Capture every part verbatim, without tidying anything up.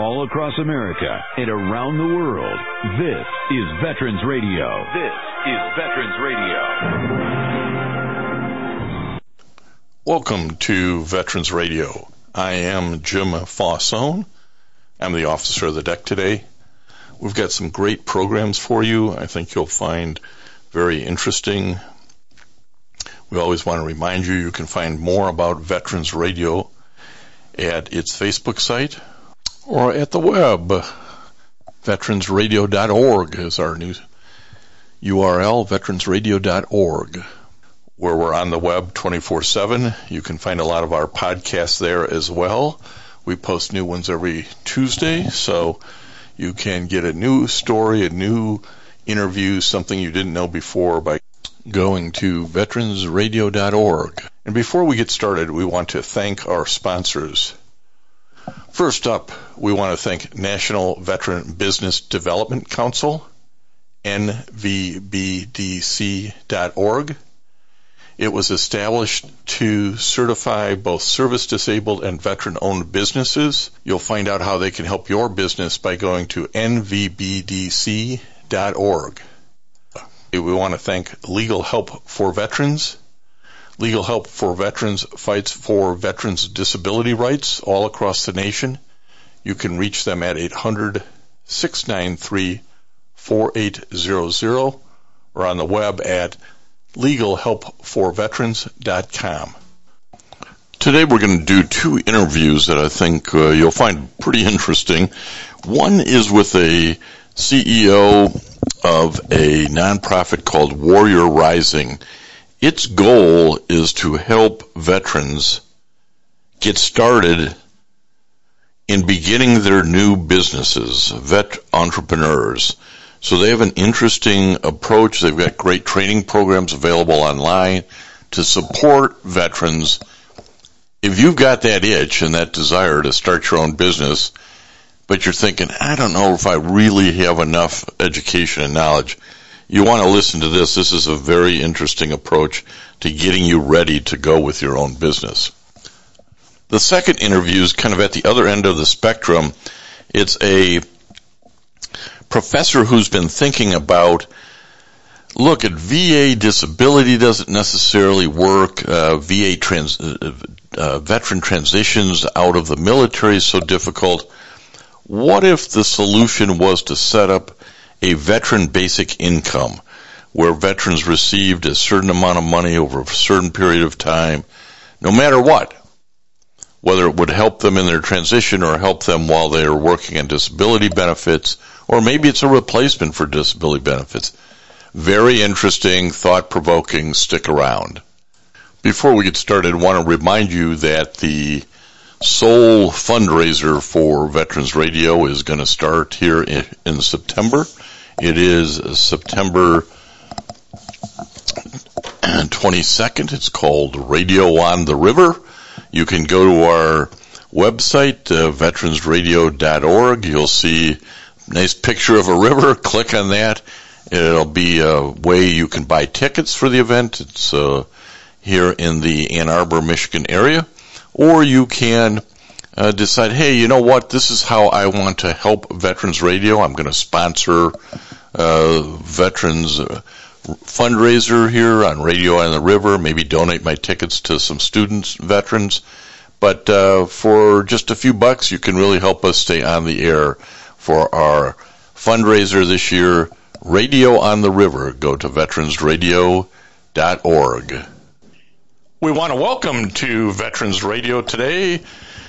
all across America and around the world. This is Veterans Radio. This is Veterans Radio. Welcome to Veterans Radio. I am Jim Fossone. I'm the officer of the deck today. We've got some great programs for you. I think you'll find very interesting. We always want to remind you, you can find more about Veterans Radio at its Facebook site or at the web. veterans radio dot org is our new U R L, veterans radio dot org, where we're on the web twenty-four seven. You can find a lot of our podcasts there as well. We post new ones every Tuesday, so you can get a new story, a new interview, something you didn't know before by going to veterans radio dot org. And before we get started, we want to thank our sponsors. First up, we want to thank National Veteran Business Development Council, N V B D C dot org. It was established to certify both service-disabled and veteran-owned businesses. You'll find out how they can help your business by going to N V B D C dot org. We want to thank Legal Help for Veterans. Legal Help for Veterans fights for veterans' disability rights all across the nation. You can reach them at eight hundred, six nine three, four eight zero zero or on the web at legal help for veterans dot com. Today we're going to do two interviews that I think uh, you'll find pretty interesting. One is with a C E O of a nonprofit called Warrior Rising. Its goal is to help veterans get started in beginning their new businesses, vet entrepreneurs. So they have an interesting approach. They've got great training programs available online to support veterans. If you've got that itch and that desire to start your own business, but you're thinking, I don't know if I really have enough education and knowledge, you want to listen to this. This is a very interesting approach to getting you ready to go with your own business. The second interview is kind of at the other end of the spectrum. It's a professor who's been thinking about, look, at V A disability doesn't necessarily work. Uh, V A trans, uh, uh, veteran transitions out of the military is so difficult. What if the solution was to set up a veteran basic income where veterans received a certain amount of money over a certain period of time, no matter what, whether it would help them in their transition or help them while they are working on disability benefits, or maybe it's a replacement for disability benefits. Very interesting, thought-provoking. Stick around. Before we get started, I want to remind you that the sole fundraiser for Veterans Radio is going to start here in, in September. It is September twenty-second. It's called Radio on the River. You can go to our website, uh, veterans radio dot org. You'll see a nice picture of a river. Click on that. It'll be a way you can buy tickets for the event. It's uh, here in the Ann Arbor, Michigan area. Or you can uh, decide, hey, you know what, this is how I want to help Veterans Radio. I'm going to sponsor uh, Veterans uh, fundraiser here on Radio on the River, maybe donate my tickets to some students, veterans. But uh, for just a few bucks, you can really help us stay on the air for our fundraiser this year, Radio on the River. Go to veterans radio dot org. We want to welcome to Veterans Radio today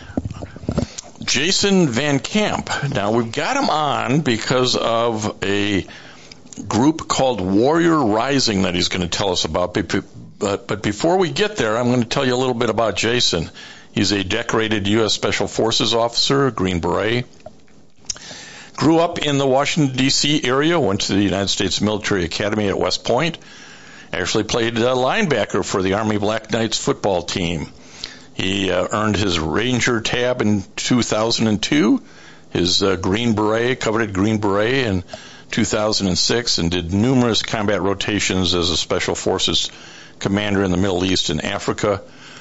Jason Van Camp. Now, we've got him on because of a group called Warrior Rising that he's going to tell us about. But, but before we get there, I'm going to tell you a little bit about Jason. He's a decorated U S Special Forces officer, Green Beret. Grew up in the Washington, D C area, went to the United States Military Academy at West Point. Actually played uh, linebacker for the Army Black Knights football team. He uh, earned his Ranger tab in two thousand two, his uh, Green Beret, coveted Green Beret in two thousand six, and did numerous combat rotations as a Special Forces commander in the Middle East and Africa.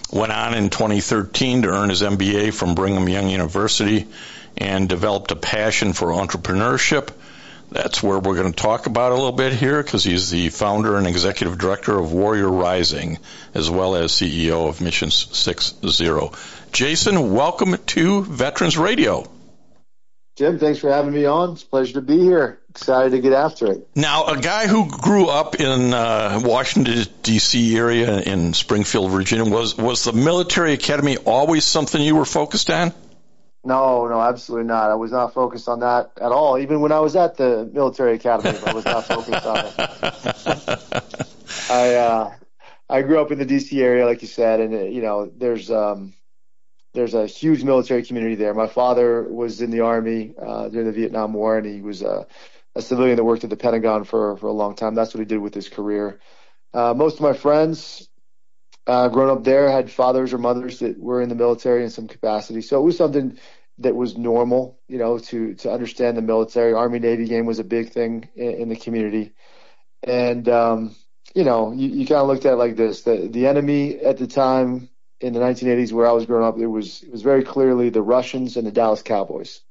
went on in twenty thirteen to earn his M B A from Brigham Young University and developed a passion for entrepreneurship. That's where we're going to talk about a little bit here, because he's the founder and executive director of Warrior Rising, as well as C E O of Mission six zero. Jason, welcome to Veterans Radio. Jim, thanks for having me on. It's a pleasure to be here. Excited to get after it. Now, a guy who grew up in uh, Washington, D C area in Springfield, Virginia, was, was the military academy always something you were focused on? No, no, absolutely not. I was not focused on that at all. Even when I was at the military academy, I was not focused on it. I uh, I grew up in the D C area, like you said, and uh, you know, there's um, there's a huge military community there. My father was in the Army uh, during the Vietnam War, and he was a, a civilian that worked at the Pentagon for for a long time. That's what he did with his career. Uh, most of my friends, Uh, growing up there, had fathers or mothers that were in the military in some capacity. So it was something that was normal, you know, to, to understand the military. Army-Navy game was a big thing in, in the community. And, um, you know, you, you kind of looked at it like this. The, the enemy at the time in the nineteen eighties where I was growing up, it was, it was very clearly the Russians and the Dallas Cowboys.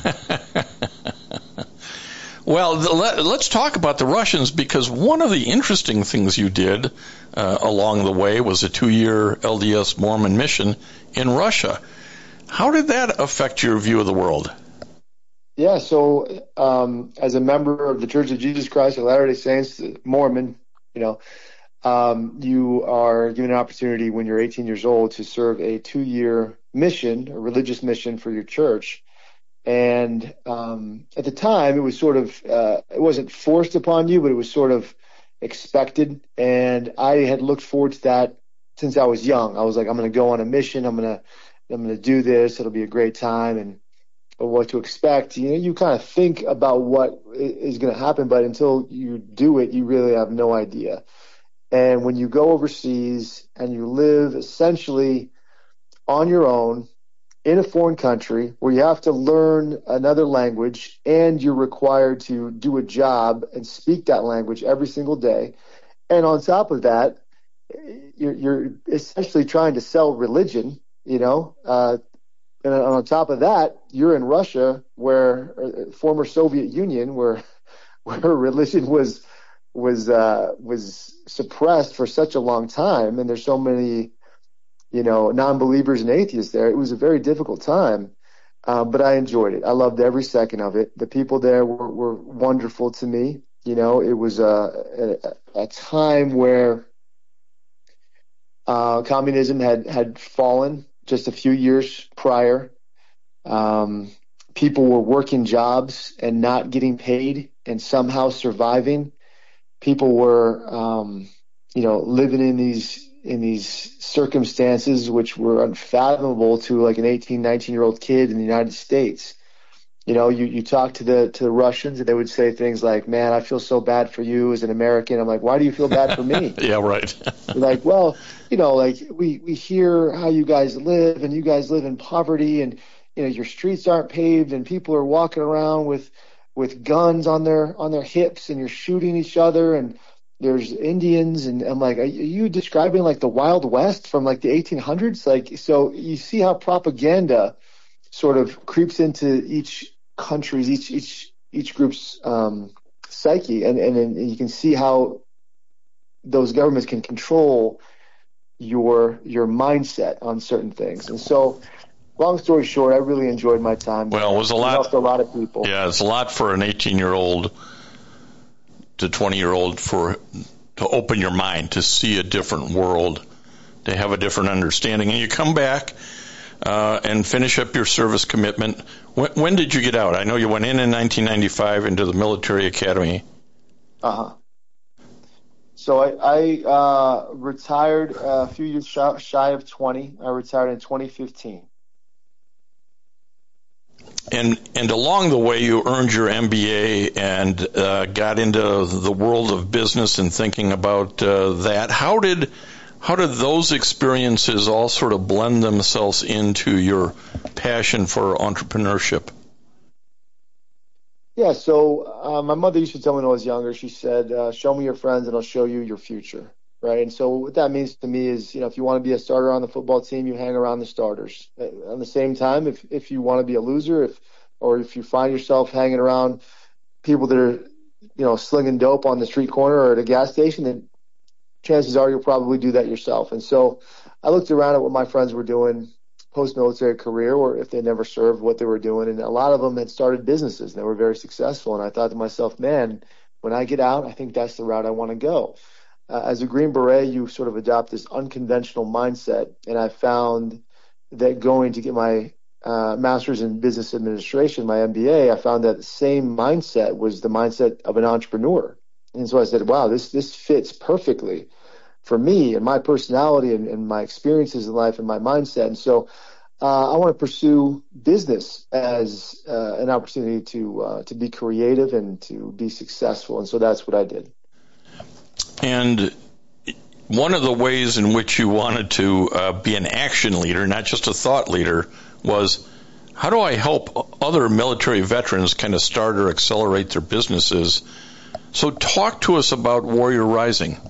Well, let, let's talk about the Russians, because one of the interesting things you did uh, along the way was a two-year L D S Mormon mission in Russia. How did that affect your view of the world? Yeah, so um, as a member of the Church of Jesus Christ of Latter-day Saints, Mormon, you know, um, you are given an opportunity when you're eighteen years old to serve a two-year mission, a religious mission for your church. And um, at the time, it was sort of, uh, it wasn't forced upon you, but it was sort of expected. And I had looked forward to that since I was young. I was like, I'm going to go on a mission. I'm going to, I'm going to do this. It'll be a great time, and what to expect. You know, you kind of think about what is going to happen, but until you do it, you really have no idea. And when you go overseas and you live essentially on your own, in a foreign country where you have to learn another language and you're required to do a job and speak that language every single day. And on top of that, you're, you're essentially trying to sell religion, you know, uh, and on top of that, you're in Russia, where uh, former Soviet Union, where, where religion was, was, uh, was suppressed for such a long time. And there's so many, you know, non-believers and atheists there. It was a very difficult time, uh, but I enjoyed it. I loved every second of it. The people there were, were wonderful to me. You know, it was a, a, a time where uh, communism had, had fallen just a few years prior. Um, people were working jobs and not getting paid and somehow surviving. People were, um, you know, living in these in these circumstances which were unfathomable to like an eighteen, nineteen year old kid in the United States. You know, you, you talk to the, to the Russians and they would say things like, man, I feel so bad for you as an American. I'm like, why do you feel bad for me? Yeah, right. Like, well, you know, like we, we hear how you guys live and you guys live in poverty and, you know, your streets aren't paved and people are walking around with, with guns on their, on their hips and you're shooting each other and there's Indians. And I'm like, are you describing like the Wild West from like the eighteen hundreds? Like, so you see how propaganda sort of creeps into each country's, each, each, each group's, um, psyche. And, and, and you can see how those governments can control your, your mindset on certain things. And so, long story short, I really enjoyed my time. Well, it was a lot. Helped a lot of people. Yeah, it's a lot for an eighteen-year-old to twenty-year-old for to open your mind, to see a different world, to have a different understanding. And you come back uh, and finish up your service commitment. When, when did you get out? I know you went in in nineteen ninety-five into the military academy. Uh-huh. So I, I uh, retired a few years shy, shy of twenty. I retired in twenty fifteen. And and along the way, you earned your M B A and uh, got into the world of business and thinking about uh, that. How did how did those experiences all sort of blend themselves into your passion for entrepreneurship? Yeah, so uh, my mother used to tell me when I was younger, she said, uh, show me your friends and I'll show you your future. right? And so what that means to me is, you know, if you want to be a starter on the football team, you hang around the starters. At the same time, if if you want to be a loser, if or if you find yourself hanging around people that are, you know, slinging dope on the street corner or at a gas station, then chances are you'll probably do that yourself. And so I looked around at what my friends were doing post-military career, or if they never served, what they were doing. And a lot of them had started businesses and they were very successful. And I thought to myself, man, when I get out, I think that's the route I want to go. Uh, as a Green Beret, you sort of adopt this unconventional mindset. And I found that going to get my uh, master's in business administration, my M B A, I found that the same mindset was the mindset of an entrepreneur. And so I said, wow, this, this fits perfectly for me and my personality and, and my experiences in life and my mindset. And so uh, I want to pursue business as uh, an opportunity to uh, to be creative and to be successful. And so that's what I did. And one of the ways in which you wanted to uh, be an action leader, not just a thought leader, was how do I help other military veterans kind of start or accelerate their businesses? So talk to us about Warrior Rising.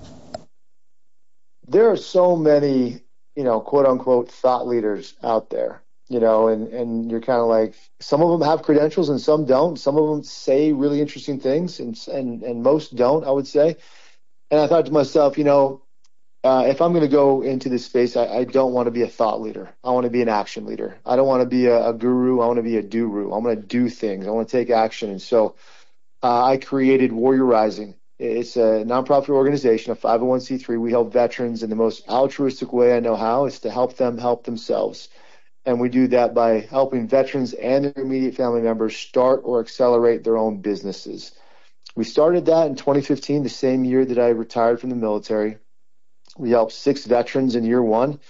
There are so many, you know, quote unquote thought leaders out there, you know, and, and you're kind of like, some of them have credentials and some don't. Some of them say really interesting things and, and, and most don't, I would say. And I thought to myself, you know, uh, if I'm going to go into this space, I, I don't want to be a thought leader. I want to be an action leader. I don't want to be a, a guru. I want to be a do-ru. I'm going to do things. I want to take action. And so uh, I created Warrior Rising. It's a nonprofit organization, a five oh one c three. We help veterans in the most altruistic way I know how. It's to help them help themselves. And we do that by helping veterans and their immediate family members start or accelerate their own businesses. We started that in twenty fifteen, the same year that I retired from the military. We helped six veterans in year one.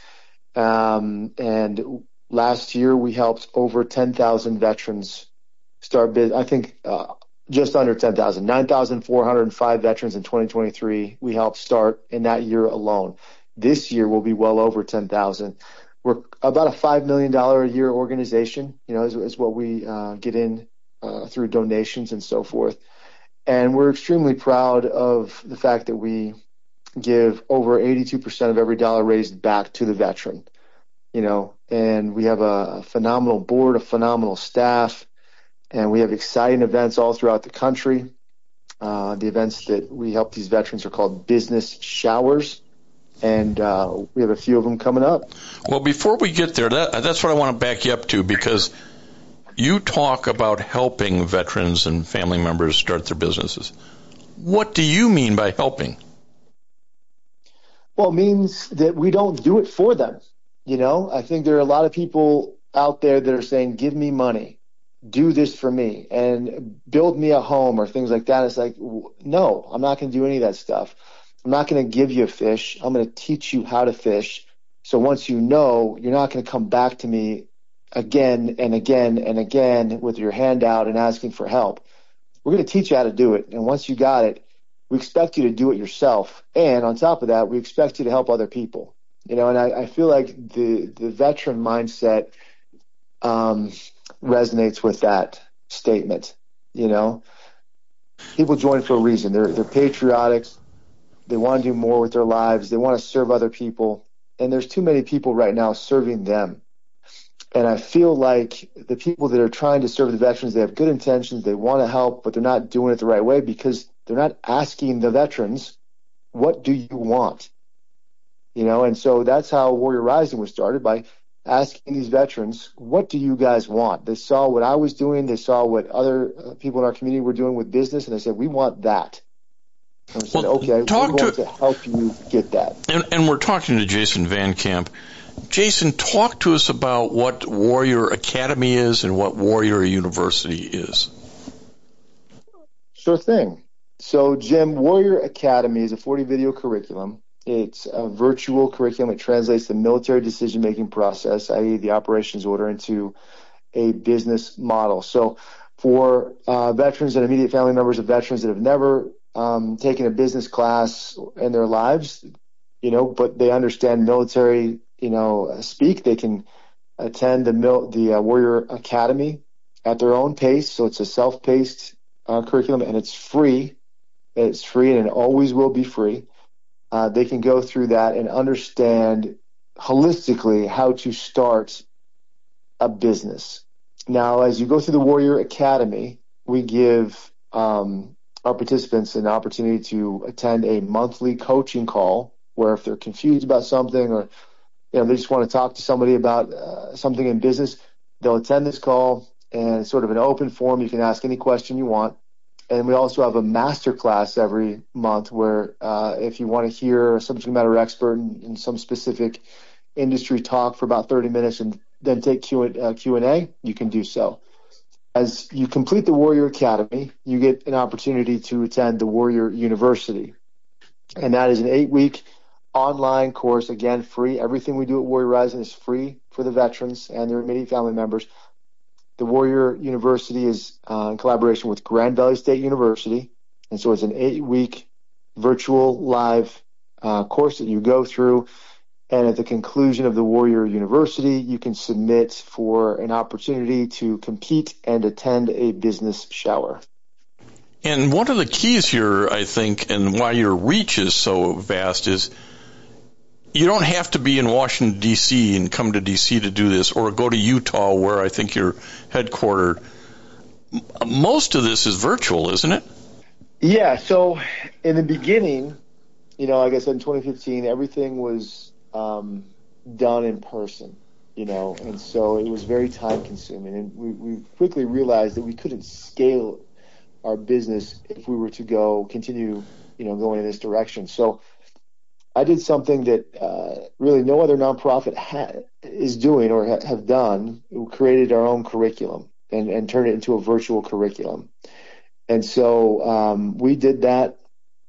Um, and last year we helped over ten thousand veterans start business. I think uh, just under ten thousand, nine thousand four hundred five veterans in twenty twenty-three we helped start in that year alone. This year will be well over ten thousand. We're about a five million dollars a year organization, you know, is, is what we uh, get in uh, through donations and so forth. And we're extremely proud of the fact that we give over eighty-two percent of every dollar raised back to the veteran, you know, and we have a phenomenal board, a phenomenal staff, and we have exciting events all throughout the country. Uh, the events that we help these veterans are called business showers, and uh, we have a few of them coming up. Well, before we get there, that, that's what I want to back you up to, because you talk about helping veterans and family members start their businesses. What do you mean by helping? Well, it means that we don't do it for them. You know, I think there are a lot of people out there that are saying, give me money, do this for me, and build me a home or things like that. It's like, no, I'm not going to do any of that stuff. I'm not going to give you a fish. I'm going to teach you how to fish. So once you know, you're not going to come back to me again and again and again with your hand out and asking for help. We're going to teach you how to do it. And once you got it, we expect you to do it yourself. And on top of that, we expect you to help other people. You know, and I, I feel like the, the veteran mindset um, resonates with that statement. You know, people join for a reason. They're, they're patriotic. They want to do more with their lives. They want to serve other people. And there's too many people right now serving them. And I feel like the people that are trying to serve the veterans, they have good intentions. They want to help, but they're not doing it the right way because they're not asking the veterans, what do you want? You know, and so that's how Warrior Rising was started, by asking these veterans, what do you guys want? They saw what I was doing. They saw what other uh, people in our community were doing with business, and they said, we want that. And we said, well, okay, talk we're going to, to help you get that. And, and we're talking to Jason Van Camp. Jason, talk to us about what Warrior Academy is and what Warrior University is. Sure thing. So, Jim, Warrior Academy is a forty video curriculum. It's a virtual curriculum. It translates the military decision-making process, that is the operations order, into a business model. So for uh, veterans and immediate family members of veterans that have never um, taken a business class in their lives, you know, but they understand military, you know, speak, they can attend the, mil- the uh, Warrior Academy at their own pace. So it's a self-paced uh, curriculum, and it's free. It's free, and it always will be free. uh, they can go through that and understand holistically how to start a business. Now, as you go through the Warrior Academy, we give um, our participants an opportunity to attend a monthly coaching call where if they're confused about something or you know they just want to talk to somebody about uh, something in business, they'll attend this call, and it's sort of an open forum. You can ask any question you want. And we also have a master class every month where uh, if you want to hear a subject matter expert in, in some specific industry talk for about thirty minutes and then take Q, uh, Q and A, you can do so. As you complete the Warrior Academy, you get an opportunity to attend the Warrior University. And that is an eight-week online course, again, free. Everything we do at Warrior Rising is free for the veterans and their immediate family members. The Warrior University is uh, in collaboration with Grand Valley State University, and so it's an eight-week virtual live uh, course that you go through, and at the conclusion of the Warrior University, you can submit for an opportunity to compete and attend a business shower. And one of the keys here, I think, and why your reach is so vast is you don't have to be in Washington, D C and come to D C to do this, or go to Utah where I think you're headquartered. Most of this is virtual, isn't it? Yeah, so in the beginning, you know, like I said, in twenty fifteen, everything was um, done in person, you know, and so it was very time consuming. And we, we quickly realized that we couldn't scale our business if we were to go continue, you know, going in this direction. So I did something that uh, really no other nonprofit ha- is doing or ha- have done. We created our own curriculum and, and turned it into a virtual curriculum. And so um, we did that.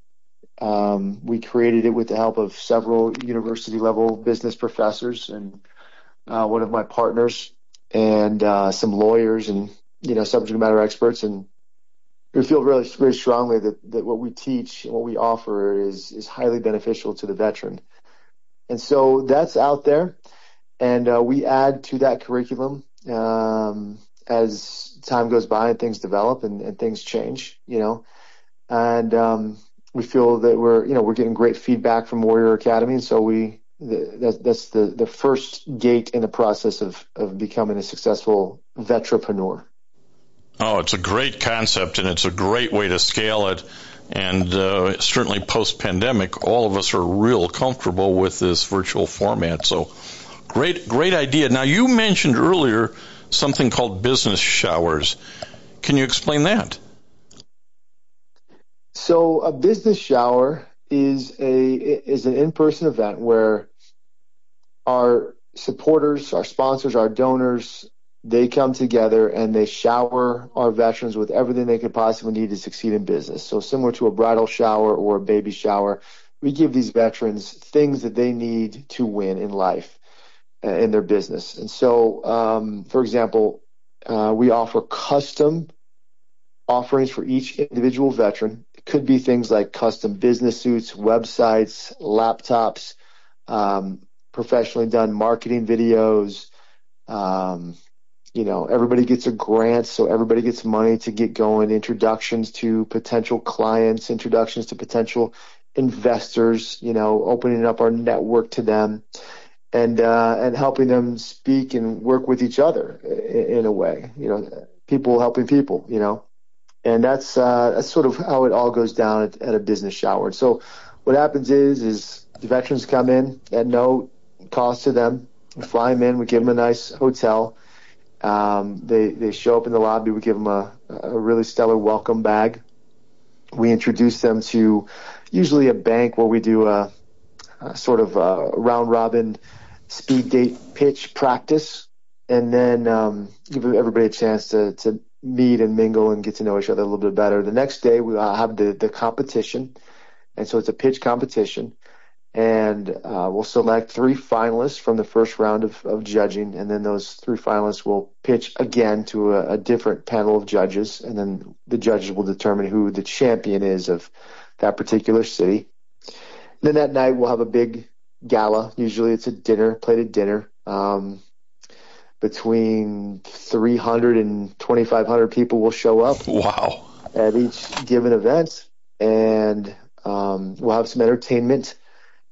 Um, we created it with the help of several university-level business professors and uh, one of my partners and uh, some lawyers and, you know, subject matter experts. And we feel really very strongly that, that what we teach and what we offer is is highly beneficial to the veteran. And so that's out there, and uh, we add to that curriculum um, as time goes by and things develop and, and things change, you know. And um, we feel that we're, you know, we're getting great feedback from Warrior Academy, and so we the, that's, that's the, the first gate in the process of, of becoming a successful vetrepreneur. Oh, it's a great concept, and it's a great way to scale it. And uh, certainly post-pandemic, all of us are real comfortable with this virtual format. So great, great idea. Now, you mentioned earlier something called business showers. Can you explain that? So a business shower is a is an in-person event where our supporters, our sponsors, our donors, they come together and they shower our veterans with everything they could possibly need to succeed in business. So similar to a bridal shower or a baby shower, we give these veterans things that they need to win in life, uh, in their business. And so, um, for example, uh, we offer custom offerings for each individual veteran. It could be things like custom business suits, websites, laptops, um, professionally done marketing videos, um, You know, everybody gets a grant, so everybody gets money to get going, introductions to potential clients, introductions to potential investors, you know, opening up our network to them and uh, and helping them speak and work with each other in, in a way, you know, people helping people, you know. And that's uh, that's sort of how it all goes down at, at a business shower. So what happens is, is the veterans come in at no cost to them. We fly them in, we give them a nice hotel. Um, they, they show up in the lobby. We give them a, a really stellar welcome bag. We introduce them to usually a bank where we do a, a sort of a round robin speed date pitch practice, and then um, give everybody a chance to, to meet and mingle and get to know each other a little bit better. The next day we have the, the competition, and so it's a pitch competition. And uh, we'll select three finalists from the first round of, of judging, and then those three finalists will pitch again to a, a different panel of judges, and then the judges will determine who the champion is of that particular city. And then that night we'll have a big gala. Usually it's a dinner, plated dinner. Um, between three hundred and twenty-five hundred people will show up. Wow. At each given event, and um, we'll have some entertainment.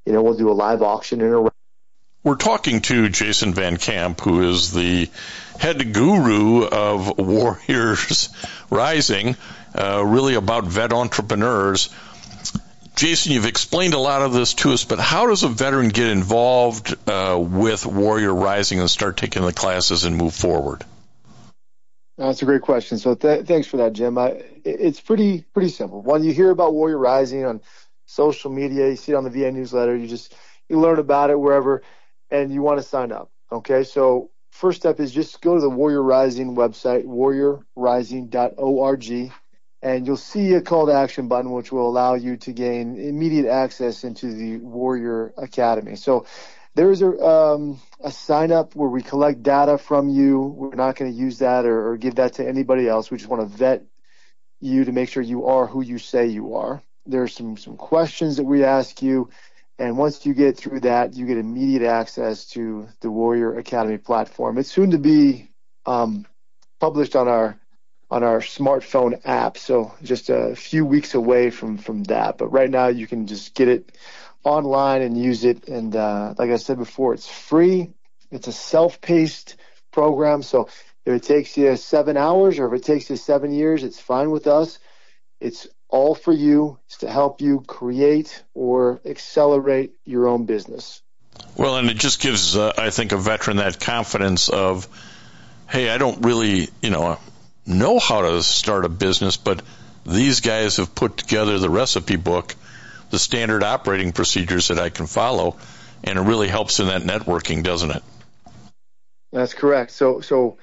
you know, we'll do a live auction in a. We're talking to Jason Van Camp, who is the head guru of Warriors Rising, uh, really about vet entrepreneurs. Jason, you've explained a lot of this to us, but how does a veteran get involved uh, with Warrior Rising and start taking the classes and move forward? That's a great question. So th- thanks for that, Jim. I, it's pretty pretty simple. When you hear about Warrior Rising on social media, you see it on the V A newsletter, you just you learn about it wherever, and you want to sign up. Okay, so first step is just go to the Warrior Rising website, warrior rising dot org, and you'll see a call to action button, which will allow you to gain immediate access into the Warrior Academy. So there is a, um, a sign up where we collect data from you. We're not going to use that or, or give that to anybody else. We just want to vet you to make sure you are who you say you are. There's some, some questions that we ask you. And once you get through that, you get immediate access to the Warrior Academy platform. It's soon to be um, published on our on our smartphone app, so just a few weeks away from, from that. But right now, you can just get it online and use it. And uh, like I said before, it's free. It's a self-paced program. So if it takes you seven hours or if it takes you seven years, it's fine with us. It's all for you. It's to help you create or accelerate your own business. Well, and it just gives, uh, I think, a veteran that confidence of, hey, I don't really, you know, know how to start a business, but these guys have put together the recipe book, the standard operating procedures that I can follow, and it really helps in that networking, doesn't it? That's correct. So, so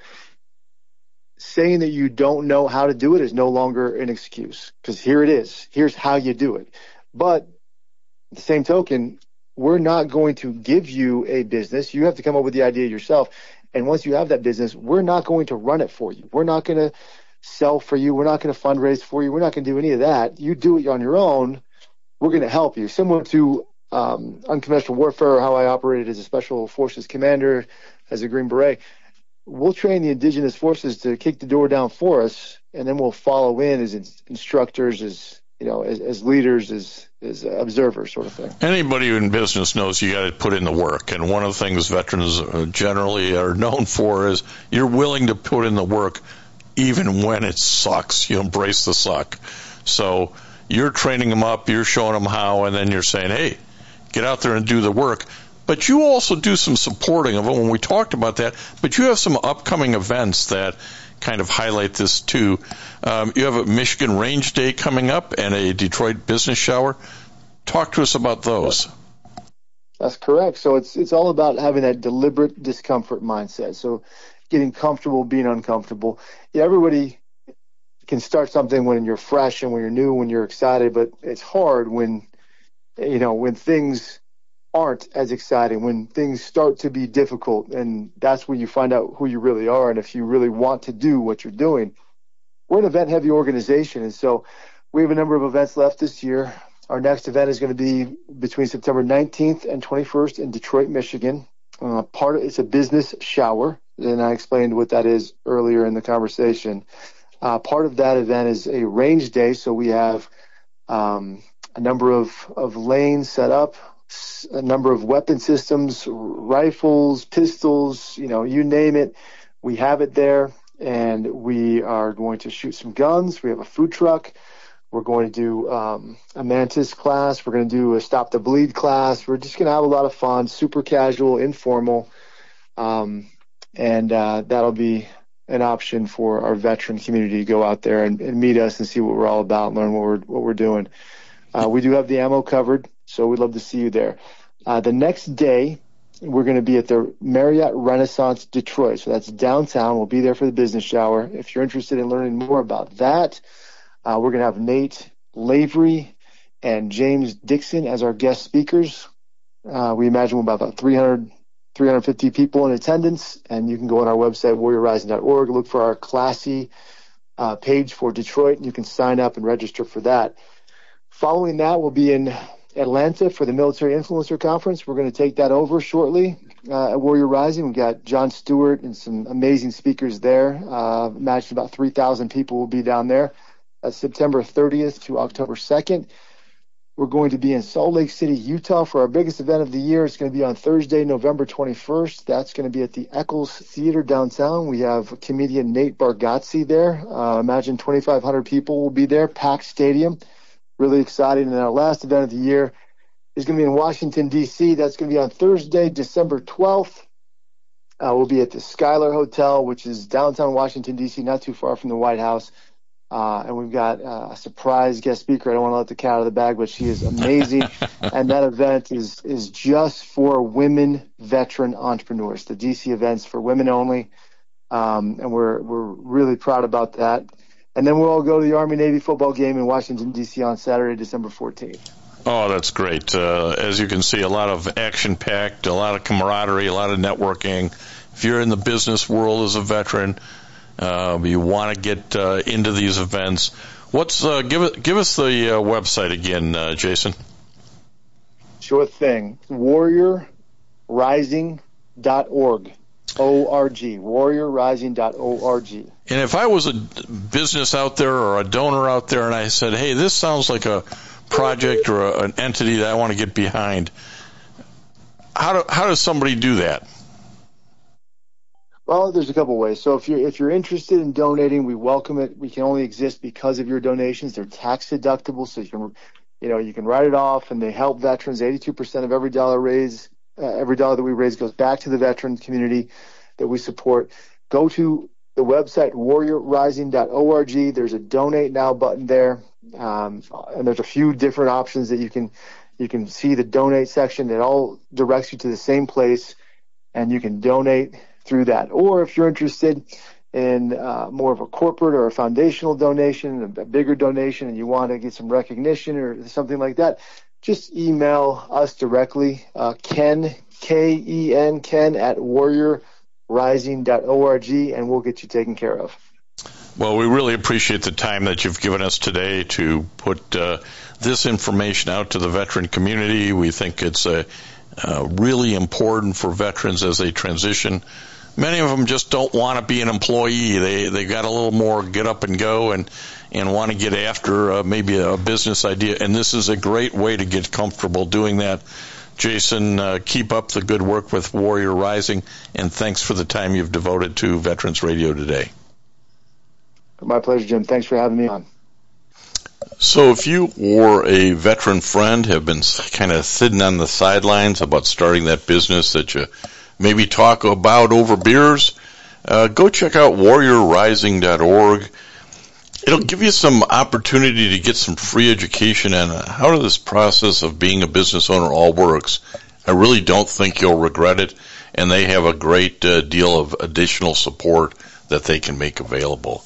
saying that you don't know how to do it is no longer an excuse, because here it is. Here's how you do it. But at the same token, we're not going to give you a business. You have to come up with the idea yourself. And once you have that business, we're not going to run it for you. We're not going to sell for you. We're not going to fundraise for you. We're not going to do any of that. You do it on your own. We're going to help you. Similar to um, unconventional warfare, or how I operated as a special forces commander, as a Green Beret. We'll train the indigenous forces to kick the door down for us, and then we'll follow in as instructors, as you know, as, as leaders, as as observers, sort of thing. Anybody in business knows you got to put in the work, and one of the things veterans generally are known for is you're willing to put in the work even when it sucks. You embrace the suck. So you're training them up, you're showing them how, and then you're saying, hey, get out there and do the work. But you also do some supporting of it when we talked about that, but you have some upcoming events that kind of highlight this too. Um, you have a Michigan Range Day coming up and a Detroit Business Shower. Talk to us about those. That's correct. So it's it's all about having that deliberate discomfort mindset. So getting comfortable being uncomfortable. Yeah, everybody can start something when you're fresh and when you're new, when you're excited, but it's hard when, you know, when things aren't as exciting, when things start to be difficult, and that's when you find out who you really are and if you really want to do what you're doing. We're an event-heavy organization, and so we have a number of events left this year. Our next event is going to be between September nineteenth and twenty-first in Detroit, Michigan. Uh, part of it's a business shower, and I explained what that is earlier in the conversation. Uh, part of that event is a range day, so we have um, a number of, of lanes set up, a number of weapon systems, rifles, pistols, you know, you name it. We have it there, and we are going to shoot some guns. We have a food truck. We're going to do um, a Mantis class. We're going to do a Stop the Bleed class. We're just going to have a lot of fun, super casual, informal, um, and uh, that'll be an option for our veteran community to go out there and, and meet us and see what we're all about and learn what we're what we're doing. Uh, we do have the ammo covered, so we'd love to see you there. Uh, the next day, we're going to be at the Marriott Renaissance Detroit. So that's downtown. We'll be there for the business shower. If you're interested in learning more about that, uh, we're going to have Nate Lavery and James Dixon as our guest speakers. Uh, we imagine we'll have about three hundred, three hundred fifty people in attendance, and you can go on our website, warrior rising dot org, look for our classy uh, page for Detroit, and you can sign up and register for that. Following that, we'll be in Atlanta for the Military Influencer Conference. We're going to take that over shortly uh, at Warrior Rising. We've got John Stewart and some amazing speakers there. Uh, imagine about three thousand people will be down there. That's September thirtieth to October second. we're going to be in Salt Lake City, Utah for our biggest event of the year. It's going to be on Thursday, November twenty-first. That's going to be at the Eccles Theater downtown. We have comedian Nate Bargatze there. Uh, imagine twenty-five hundred people will be there, packed stadium. Really exciting. And our last event of the year is going to be in Washington, D C. That's going to be on Thursday, December twelfth. Uh, we'll be at the Skylar Hotel, which is downtown Washington, D C, not too far from the White House. Uh, and we've got uh, a surprise guest speaker. I don't want to let the cat out of the bag, but she is amazing. And that event is is just for women veteran entrepreneurs. The D C event's for women only, um, and we're we're really proud about that. And then we'll all go to the Army-Navy football game in Washington, D C on Saturday, December fourteenth. Oh, that's great. Uh, as you can see, a lot of action-packed, a lot of camaraderie, a lot of networking. If you're in the business world as a veteran, Uh, you want to get uh, into these events. What's uh, give it, give us the uh, website again, uh, Jason? Sure thing. warrior rising dot org. O R G. warrior rising dot org. And if I was a business out there or a donor out there and I said, hey, this sounds like a project or a, an entity that I want to get behind, how do, how does somebody do that? Well, there's a couple ways. So if you're if you're interested in donating, we welcome it. We can only exist because of your donations. They're tax deductible, so you can, you know, you can write it off, and they help veterans. eighty-two percent of every dollar raised, uh, every dollar that we raise goes back to the veteran community that we support. Go to the website warrior rising dot org. There's a donate now button there, um, and there's a few different options that you can you can see the donate section. It all directs you to the same place, and you can donate through that. Or if you're interested in uh, more of a corporate or a foundational donation, a bigger donation, and you want to get some recognition or something like that, just email us directly, uh, Ken, K E N, Ken at warrior rising dot org, and we'll get you taken care of. Well, we really appreciate the time that you've given us today to put uh, this information out to the veteran community. We think it's a, uh, really important for veterans as they transition. Many of them just don't want to be an employee. They they got a little more get up and go and and want to get after uh, maybe a business idea. And this is a great way to get comfortable doing that. Jason, uh, keep up the good work with Warrior Rising, and thanks for the time you've devoted to Veterans Radio today. My pleasure, Jim. Thanks for having me on. So if you or a veteran friend have been kind of sitting on the sidelines about starting that business that you maybe talk about over beers, uh, go check out warrior rising dot org. It'll give you some opportunity to get some free education on how this process of being a business owner all works. I really don't think you'll regret it, and they have a great uh, deal of additional support that they can make available.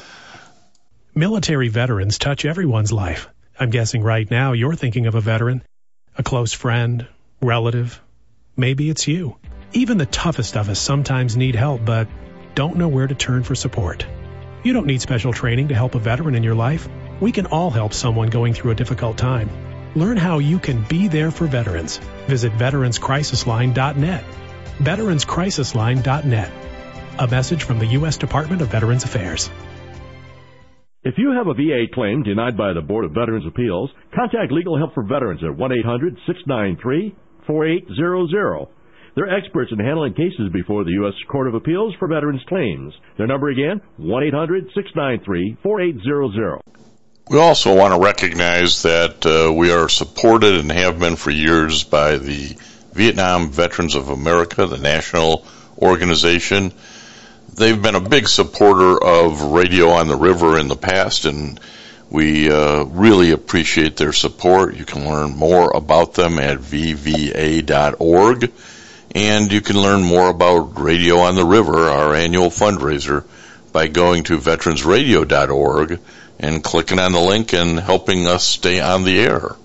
Military veterans touch everyone's life. I'm guessing right now you're thinking of a veteran, a close friend, relative. Maybe it's you. Even the toughest of us sometimes need help, but don't know where to turn for support. You don't need special training to help a veteran in your life. We can all help someone going through a difficult time. Learn how you can be there for veterans. Visit veterans crisis line dot net. veterans crisis line dot net. A message from the U S Department of Veterans Affairs. If you have a V A claim denied by the Board of Veterans Appeals, contact Legal Help for Veterans at one eight hundred six nine three four eight zero zero. They're experts in handling cases before the U S Court of Appeals for veterans claims. Their number again, one eight hundred six nine three four eight zero zero. We also want to recognize that uh, we are supported and have been for years by the Vietnam Veterans of America, the national organization. They've been a big supporter of Radio on the River in the past, and we uh, really appreciate their support. You can learn more about them at v v a dot org. And you can learn more about Radio on the River, our annual fundraiser, by going to veterans radio dot org and clicking on the link and helping us stay on the air.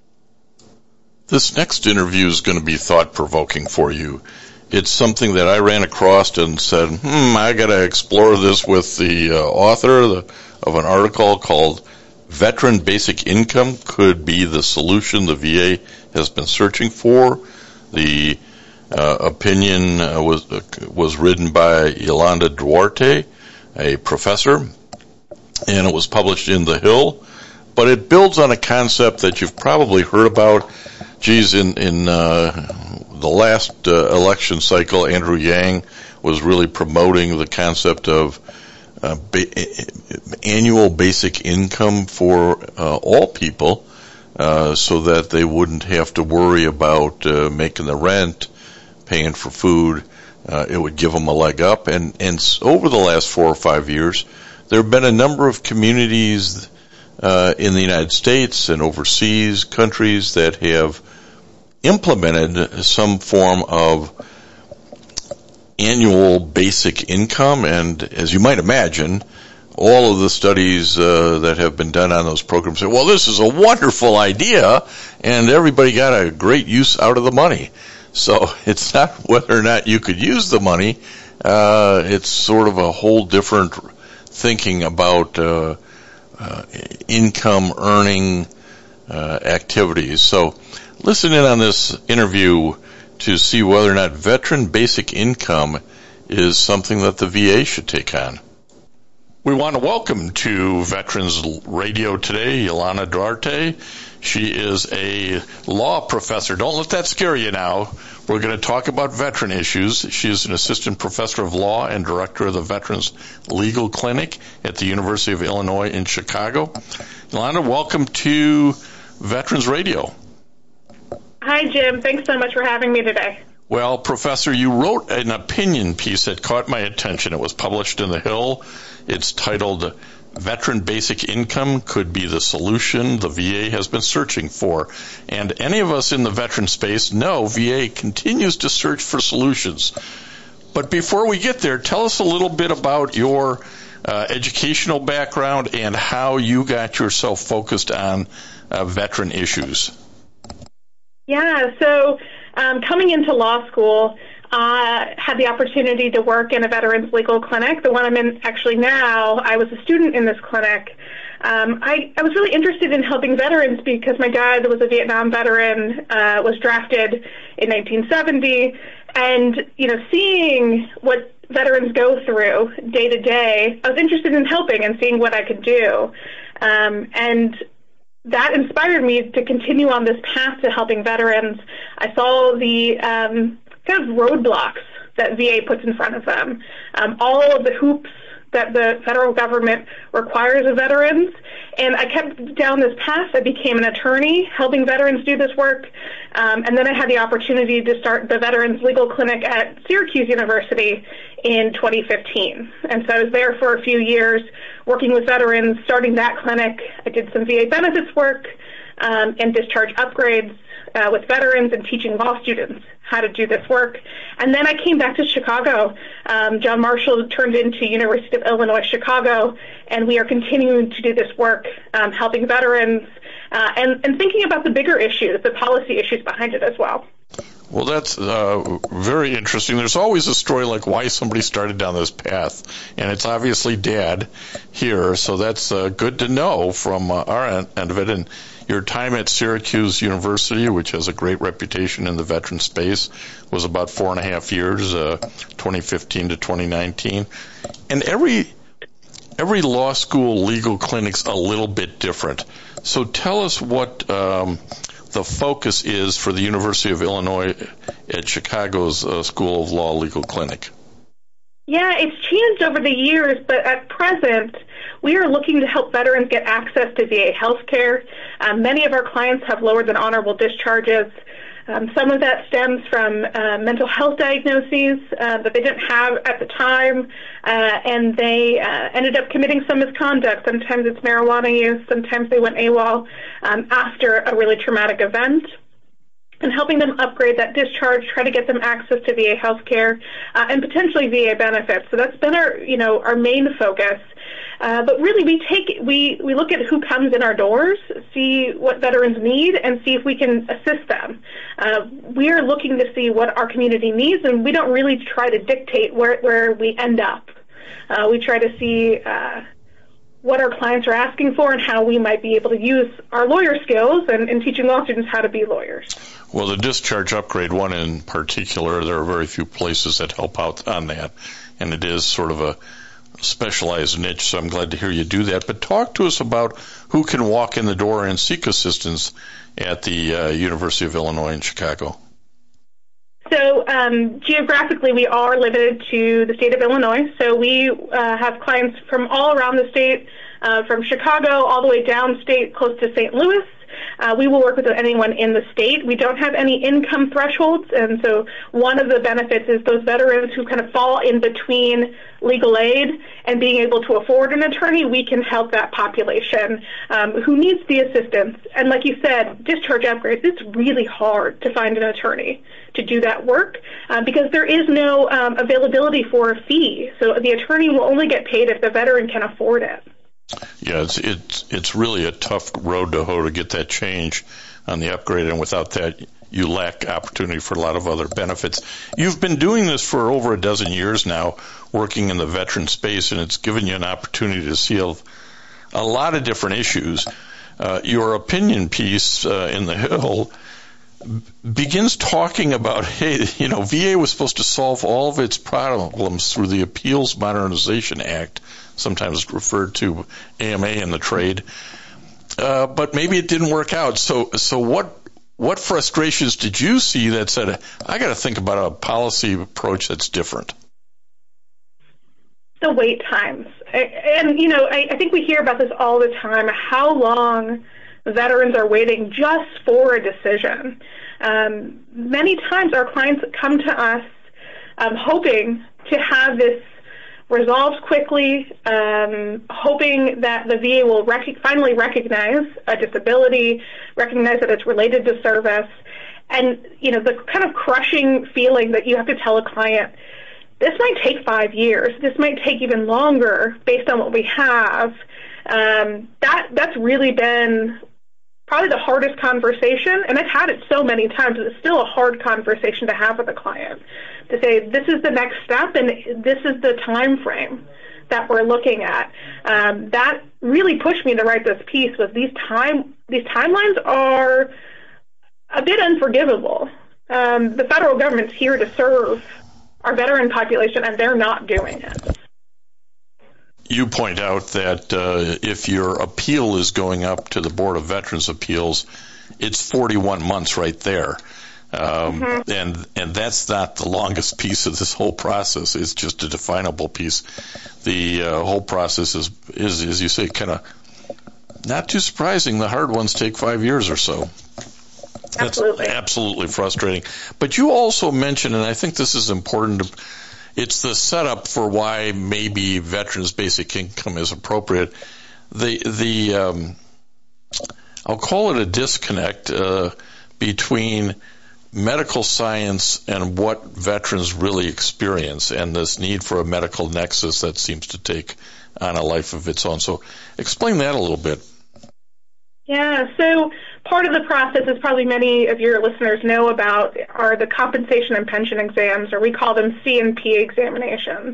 This next interview is going to be thought-provoking for you. It's something that I ran across and said, hmm, I got to explore this with the uh, author of, the, of an article called Veteran Basic Income Could Be the Solution the V A Has Been Searching For. The Uh, opinion uh, was uh, was written by Yolanda Duarte, a professor, and it was published in The Hill. but it builds on a concept that you've probably heard about. Geez, in, in uh, the last uh, election cycle, Andrew Yang was really promoting the concept of uh, ba- annual basic income for uh, all people, uh, so that they wouldn't have to worry about uh, making the rent, paying for food. Uh, it would give them a leg up. And, and over the last four or five years, there have been a number of communities uh, in the United States and overseas countries that have implemented some form of annual basic income. And as you might imagine, all of the studies uh, that have been done on those programs say, well, this is a wonderful idea, and everybody got a great use out of the money. So it's not whether or not you could use the money. Uh, it's sort of a whole different thinking about uh, uh, income earning uh, activities. So listen in on this interview to see whether or not veteran basic income is something that the V A should take on. We want to welcome to Veterans Radio today Yolanda Duarte. She is a law professor. Don't let that scare you now. We're going to talk about veteran issues. She is an assistant professor of law and director of the Veterans Legal Clinic at the University of Illinois in Chicago. Yolanda, welcome to Veterans Radio. Hi, Jim. Thanks so much for having me today. Well, Professor, you wrote an opinion piece that caught my attention. It was published in The Hill. It's titled, Veteran Basic Income Could Be the Solution the V A Has Been Searching For. And any of us in the veteran space know V A continues to search for solutions. But before we get there, tell us a little bit about your uh, educational background and how you got yourself focused on uh, veteran issues. Yeah, so um, coming into law school, I uh, had the opportunity to work in a veterans legal clinic. The one I'm in actually now, I was a student in this clinic. Um, I, I was really interested in helping veterans because my dad was a Vietnam veteran, uh, was drafted in nineteen seventy, and, you know, seeing what veterans go through day to day, I was interested in helping and seeing what I could do. Um, and that inspired me to continue on this path to helping veterans. I saw the um, kind of roadblocks that V A puts in front of them, um, all of the hoops that the federal government requires of veterans, and I kept down this path. I became an attorney helping veterans do this work, um, and then I had the opportunity to start the Veterans Legal Clinic at Syracuse University in twenty fifteen. And so I was there for a few years working with veterans, starting that clinic. I did some V A benefits work um, and discharge upgrades uh, with veterans and teaching law students how to do this work. And then I came back to Chicago. Um, John Marshall turned into University of Illinois Chicago, and we are continuing to do this work, um, helping veterans uh, and, and thinking about the bigger issues, the policy issues behind it as well. Well, that's uh, very interesting. There's always a story like why somebody started down this path, and it's obviously Dad here, so that's uh, good to know from uh, our end of it. And your time at Syracuse University, which has a great reputation in the veteran space, was about four and a half years, uh, twenty fifteen to twenty nineteen. And every every law school legal clinic's a little bit different. So tell us what um, the focus is for the University of Illinois at Chicago's uh, School of Law Legal Clinic. Yeah, it's changed over the years, but at present, we are looking to help veterans get access to V A health care. Um, many of our clients have lower than honorable discharges. Um, some of that stems from uh, mental health diagnoses uh, that they didn't have at the time, uh, and they uh, ended up committing some misconduct. Sometimes it's marijuana use, sometimes they went AWOL um, after a really traumatic event. And helping them upgrade that discharge, try to get them access to V A health care, uh, and potentially V A benefits. So that's been our, you know, our main focus. Uh, but really, we take we we look at who comes in our doors, see what veterans need, and see if we can assist them. Uh, we are looking to see what our community needs, and we don't really try to dictate where where we end up. Uh, we try to see uh, what our clients are asking for and how we might be able to use our lawyer skills and, and teaching law students how to be lawyers. Well, the discharge upgrade one in particular, there are very few places that help out on that, and it is sort of a specialized niche, so I'm glad to hear you do that. But talk to us about who can walk in the door and seek assistance at the uh, University of Illinois in Chicago. So um, geographically, we are limited to the state of Illinois. So we uh, have clients from all around the state, uh, from Chicago all the way downstate close to Saint Louis. Uh, we will work with anyone in the state. We don't have any income thresholds, and so one of the benefits is those veterans who kind of fall in between legal aid and being able to afford an attorney, we can help that population um, who needs the assistance. And like you said, discharge upgrades, it's really hard to find an attorney to do that work uh, because there is no um, availability for a fee. So the attorney will only get paid if the veteran can afford it. Yeah, it's it's it's really a tough road to hoe to get that change on the upgrade, and without that, you lack opportunity for a lot of other benefits. You've been doing this for over a dozen years now, working in the veteran space, and it's given you an opportunity to see a, a lot of different issues. Uh, your opinion piece uh, in the Hill begins talking about, hey, you know, V A was supposed to solve all of its problems through the Appeals Modernization Act, sometimes referred to A M A in the trade, uh, but maybe it didn't work out. So, so what what frustrations did you see that said, I got to think about a policy approach that's different? The wait times, and you know, I, I think we hear about this all the time. How long veterans are waiting just for a decision. Um, many times our clients come to us um, hoping to have this resolved quickly, um, hoping that the V A will rec- finally recognize a disability, recognize that it's related to service, and you know, the kind of crushing feeling that you have to tell a client, this might take five years, this might take even longer based on what we have. Um, that that's really been probably the hardest conversation, and I've had it so many times, it's still a hard conversation to have with a client, to say this is the next step and this is the time frame that we're looking at. Um, that really pushed me to write this piece, was these time these timelines are a bit unforgivable. Um, the federal government's here to serve our veteran population, and they're not doing it. You point out that uh, if your appeal is going up to the Board of Veterans Appeals, it's forty-one months right there. Um, mm-hmm. and and that's not the longest piece of this whole process. It's just a definable piece. The uh, whole process is, is, as you say, kind of not too surprising. The hard ones take five years or so. Absolutely. That's absolutely frustrating. But you also mentioned, and I think this is important to, it's the setup for why maybe veterans' basic income is appropriate. The the um, I'll call it a disconnect uh, between medical science and what veterans really experience, and this need for a medical nexus that seems to take on a life of its own. So explain that a little bit. Yeah, so part of the process, as probably many of your listeners know about, are the compensation and pension exams, or we call them C and P examinations.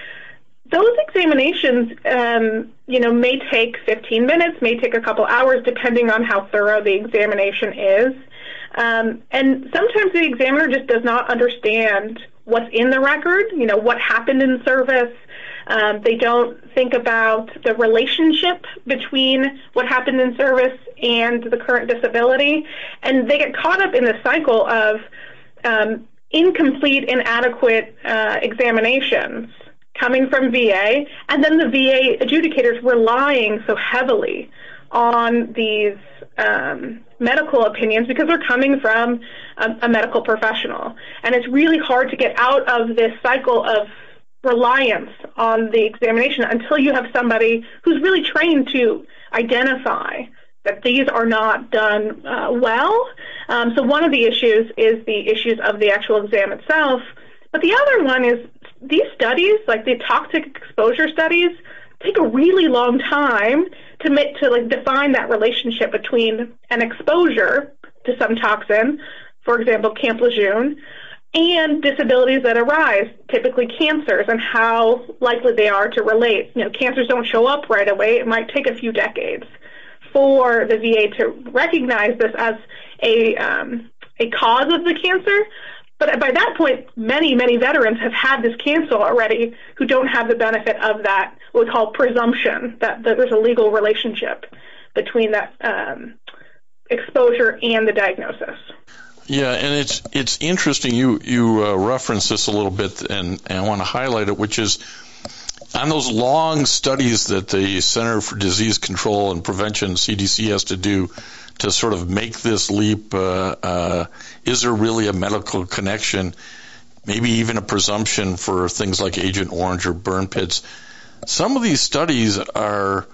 Those examinations, um, you know, may take fifteen minutes, may take a couple hours, depending on how thorough the examination is. Um, and sometimes the examiner just does not understand what's in the record, you know, what happened in service. Um, they don't think about the relationship between what happened in service and the current disability, and they get caught up in the cycle of um, incomplete, inadequate uh, examinations coming from V A, and then the V A adjudicators relying so heavily on these um, medical opinions because they're coming from a, a medical professional. And it's really hard to get out of this cycle of reliance on the examination until you have somebody who's really trained to identify that these are not done uh, well. Um, so one of the issues is the issues of the actual exam itself. But the other one is these studies, like the toxic exposure studies, take a really long time to make, to like define that relationship between an exposure to some toxin, for example, Camp Lejeune, and disabilities that arise, typically cancers, and how likely they are to relate. You know, cancers don't show up right away. It might take a few decades for the V A to recognize this as a um, a cause of the cancer, But by that point, many, many veterans have had this cancel already who don't have the benefit of that, what we call presumption, that, that there's a legal relationship between that um, exposure and the diagnosis. Yeah, and it's it's interesting. You you uh, referenced this a little bit, and, and I want to highlight it, which is on those long studies that the Center for Disease Control and Prevention, C D C, has to do to sort of make this leap. Uh, uh, is there really a medical connection? Maybe even a presumption for things like Agent Orange or burn pits. Some of these studies are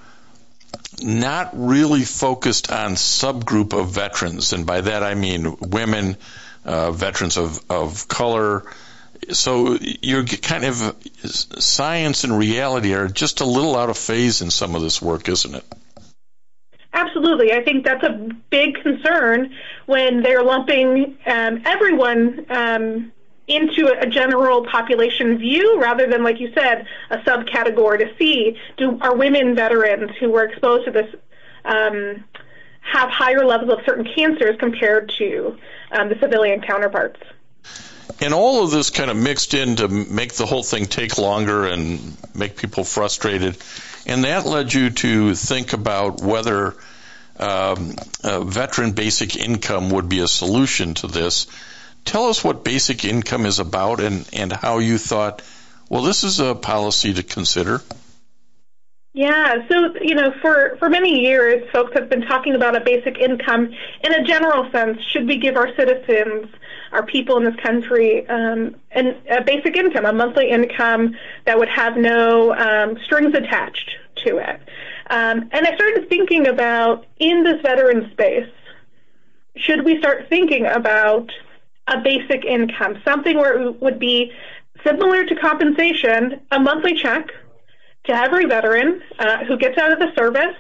not really focused on subgroup of veterans, and by that I mean women, uh, veterans of, of color. So you're kind of, science and reality are just a little out of phase in some of this work, isn't it? Absolutely. I think that's a big concern when they're lumping um, everyone um, into a general population view rather than, like you said, a subcategory to see, do are women veterans who were exposed to this um, have higher levels of certain cancers compared to um, the civilian counterparts. And all of this kind of mixed in to make the whole thing take longer and make people frustrated. And that led you to think about whether um, a veteran basic income would be a solution to this. Tell us what basic income is about and, and how you thought, well, this is a policy to consider. Yeah, so, you know, for, for many years, folks have been talking about a basic income in a general sense. Should we give our citizens, our people in this country, um, an, a basic income, a monthly income that would have no um, strings attached to it? Um, and I started thinking about, in this veteran space, should we start thinking about a basic income, something where it would be similar to compensation, a monthly check to every veteran uh, who gets out of the service,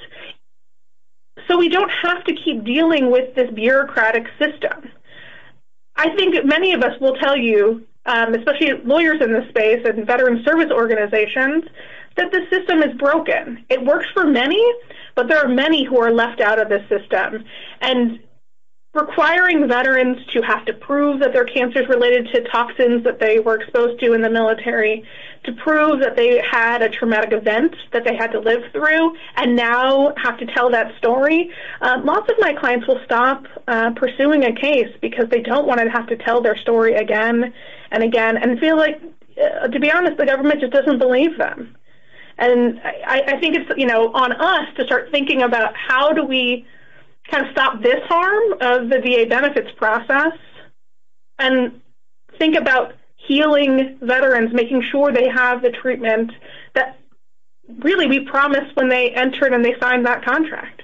so we don't have to keep dealing with this bureaucratic system. I think that many of us will tell you, um, especially lawyers in this space and veteran service organizations, that the system is broken. It works for many, but there are many who are left out of this system. And requiring veterans to have to prove that their cancer is related to toxins that they were exposed to in the military, to prove that they had a traumatic event that they had to live through, and now have to tell that story. Uh, lots of my clients will stop uh, pursuing a case because they don't want to have to tell their story again and again and feel like, uh, to be honest, the government just doesn't believe them. And I, I think it's, you know, on us to start thinking about how do we kind of stop this harm of the V A benefits process and think about healing veterans, making sure they have the treatment that really we promised when they entered and they signed that contract.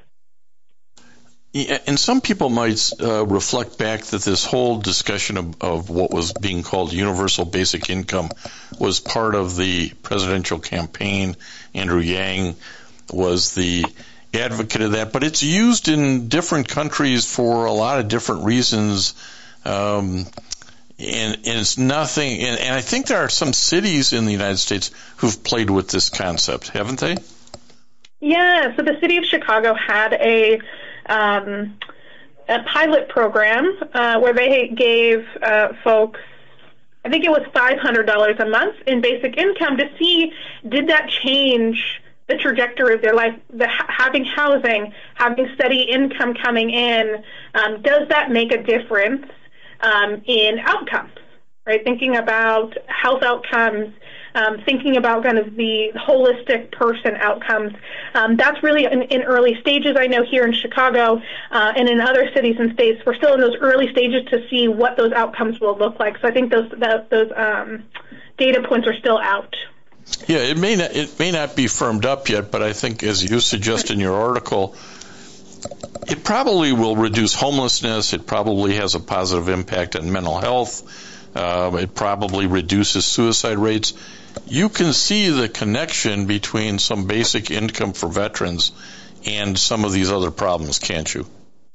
Yeah, and some people might uh, reflect back that this whole discussion of, of what was being called universal basic income was part of the presidential campaign. Andrew Yang was the advocate of that, but it's used in different countries for a lot of different reasons, um, and, and it's nothing. And, and I think there are some cities in the United States who've played with this concept, haven't they? Yeah. So the city of Chicago had a um, a pilot program uh, where they gave uh, folks, I think it was five hundred dollars a month in basic income to see did that change the trajectory of their life, the, having housing, having steady income coming in, um, does that make a difference um, in outcomes, right? Thinking about health outcomes, um, thinking about kind of the holistic person outcomes. Um, that's really in, in early stages. I know here in Chicago uh, and in other cities and states, we're still in those early stages to see what those outcomes will look like. So I think those, that, those um, data points are still out. Yeah, it may not it may not be firmed up yet, but I think, as you suggest in your article, it probably will reduce homelessness. It probably has a positive impact on mental health. Uh, it probably reduces suicide rates. You can see the connection between some basic income for veterans and some of these other problems, can't you?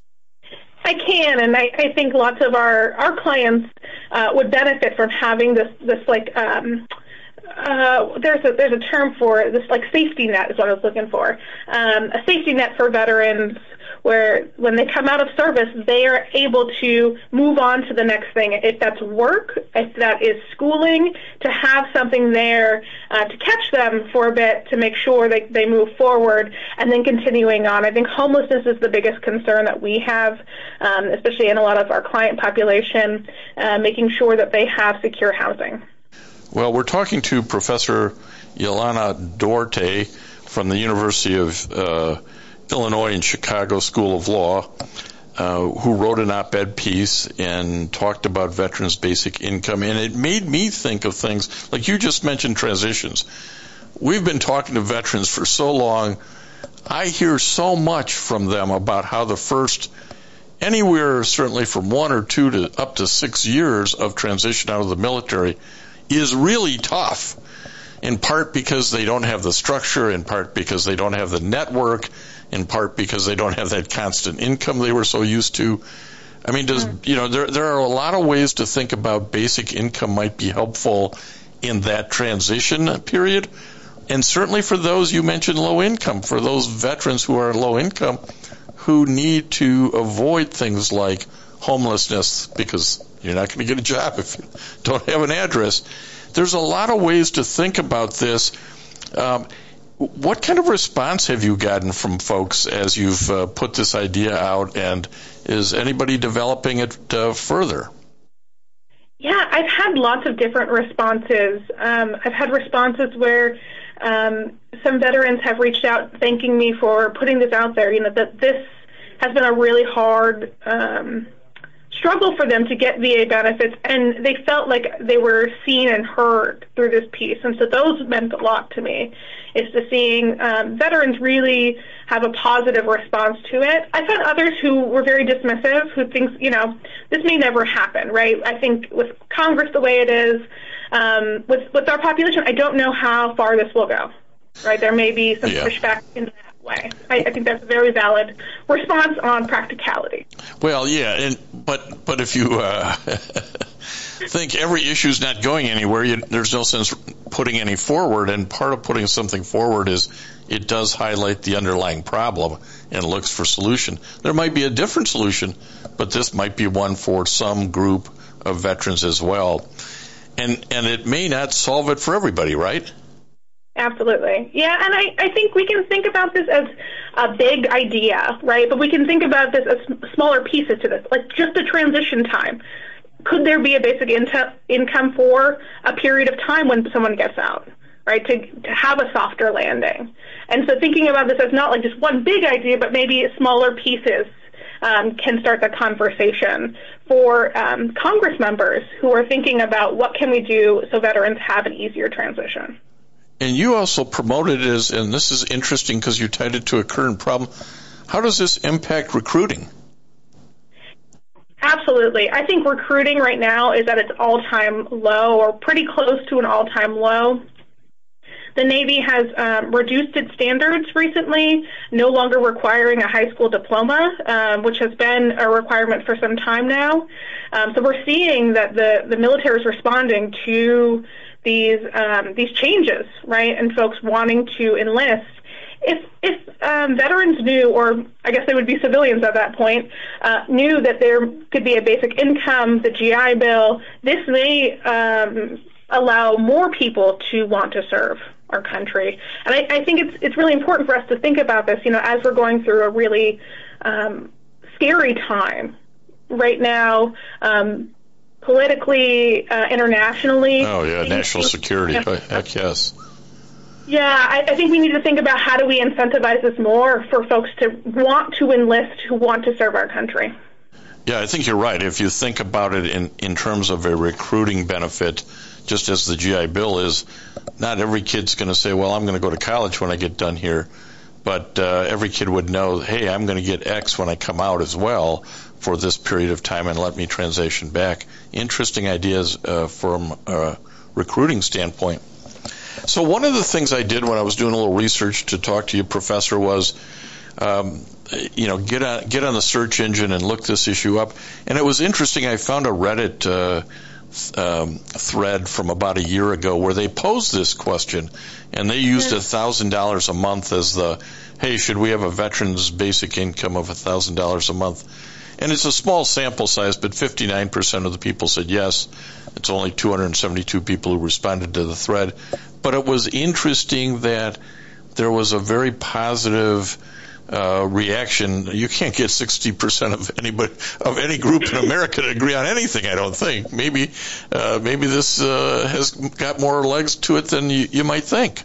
I can, and I, I think lots of our our clients uh, would benefit from having this this like. Um, Uh, there's a there's a term for it, this like safety net is what I was looking for. Um, a safety net for veterans where when they come out of service, they are able to move on to the next thing. If that's work, if that is schooling, to have something there uh, to catch them for a bit to make sure they, they move forward and then continuing on. I think homelessness is the biggest concern that we have, um, especially in a lot of our client population, uh, making sure that they have secure housing. Well, we're talking to Professor Yelena Duarte from the University of uh, Illinois in Chicago School of Law, uh, who wrote an op-ed piece and talked about veterans' basic income. And it made me think of things like you just mentioned, transitions. We've been talking to veterans for so long. I hear so much from them about how the first anywhere certainly from one or two to up to six years of transition out of the military is really tough, in part because they don't have the structure, in part because they don't have the network, in part because they don't have that constant income they were so used to. I mean, does you know there there are a lot of ways to think about basic income might be helpful in that transition period, and certainly for those you mentioned low income, for those veterans who are low income, who need to avoid things like homelessness because you're not going to get a job if you don't have an address. There's a lot of ways to think about this. Um, what kind of response have you gotten from folks as you've uh, put this idea out, and is anybody developing it uh, further? Yeah, I've had lots of different responses. Um, I've had responses where um, some veterans have reached out thanking me for putting this out there, you know, that this has been a really hard um struggle for them to get V A benefits, and they felt like they were seen and heard through this piece. And so those meant a lot to me, is to seeing um, veterans really have a positive response to it. I've had others who were very dismissive, who think, you know, this may never happen, right? I think with Congress the way it is, um, with, with our population, I don't know how far this will go, right? There may be some yeah. pushback in that way. I, I think that's a very valid response on practicality. Well, yeah, and but but if you uh, think every issue's not going anywhere, you, there's no sense putting any forward. And part of putting something forward is it does highlight the underlying problem and looks for solution. There might be a different solution, but this might be one for some group of veterans as well. And and it may not solve it for everybody, right? Absolutely. Yeah, and I, I think we can think about this as a big idea, right? But we can think about this as smaller pieces to this, like just a transition time. Could there be a basic in- income for a period of time when someone gets out, right, to, to have a softer landing? And so thinking about this as not like just one big idea, but maybe smaller pieces um, can start the conversation for um, Congress members who are thinking about what can we do so veterans have an easier transition. And you also promoted it as, and this is interesting because you tied it to a current problem, how does this impact recruiting? Absolutely. I think recruiting right now is at its all-time low, or pretty close to an all-time low. The Navy has um, reduced its standards recently, no longer requiring a high school diploma, um, which has been a requirement for some time now. Um, so we're seeing that the, the military is responding to these um, these changes, right, and folks wanting to enlist. If if um, veterans knew, or I guess they would be civilians at that point, uh, knew that there could be a basic income, the G I Bill, this may um, allow more people to want to serve our country. And I, I think it's it's really important for us to think about this, you know, as we're going through a really um, scary time right now, um, politically, uh, internationally. Oh, yeah, national security. Heck yes. Yeah, I, I think we need to think about how do we incentivize this more for folks to want to enlist, who want to serve our country. Yeah, I think you're right. If you think about it in, in terms of a recruiting benefit, just as the G I Bill is, not every kid's going to say, well, I'm going to go to college when I get done here. But uh, every kid would know, hey, I'm going to get X when I come out as well for this period of time and let me transition back. Interesting ideas uh, from a recruiting standpoint. So one of the things I did when I was doing a little research to talk to you, Professor, was um, you know, get on, get on the search engine and look this issue up. And it was interesting. I found a Reddit uh, um, thread from about a year ago where they posed this question, and they used a thousand dollars a month as the, hey, should we have a veteran's basic income of a thousand dollars a month? And it's a small sample size, but fifty-nine percent of the people said yes. It's only two hundred seventy-two people who responded to the thread. But it was interesting that there was a very positive uh, reaction. You can't get sixty percent of anybody, of any group in America to agree on anything, I don't think. Maybe uh, maybe this uh, has got more legs to it than you, you might think.